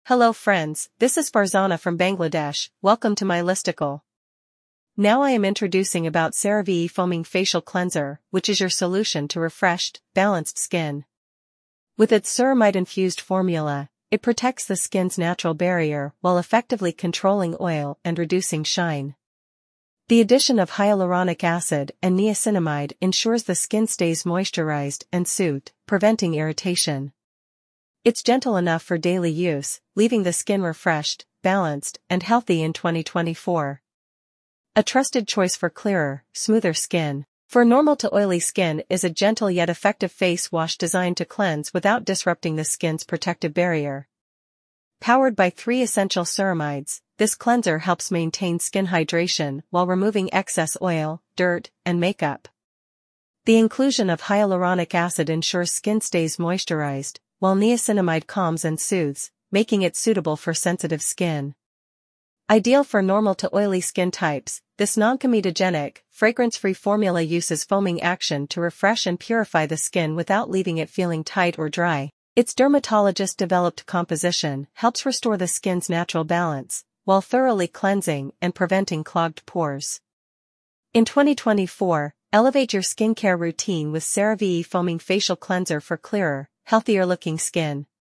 Hello friends, this is Farzana from Bangladesh. Welcome to my listicle. Now I am introducing about CeraVe Foaming Facial Cleanser, which is your solution to refreshed, balanced skin. With its ceramide-infused formula, it protects the skin's natural barrier while effectively controlling oil and reducing shine. The addition of hyaluronic acid and niacinamide ensures the skin stays moisturized and soothed, preventing irritation. It's gentle enough for daily use, leaving the skin refreshed, balanced, and healthy in 2024. A trusted choice for clearer, smoother skin. For normal to oily skin is a gentle yet effective face wash designed to cleanse without disrupting the skin's protective barrier. Powered by 3 essential ceramides, this cleanser helps maintain skin hydration while removing excess oil, dirt, and makeup. The inclusion of hyaluronic acid ensures skin stays moisturized, while niacinamide calms and soothes, making it suitable for sensitive skin. Ideal for normal to oily skin types, this non-comedogenic, fragrance-free formula uses foaming action to refresh and purify the skin without leaving it feeling tight or dry. Its dermatologist-developed composition helps restore the skin's natural balance, while thoroughly cleansing and preventing clogged pores. In 2024, elevate your skincare routine with CeraVe Foaming Facial Cleanser for clearer, healthier-looking skin.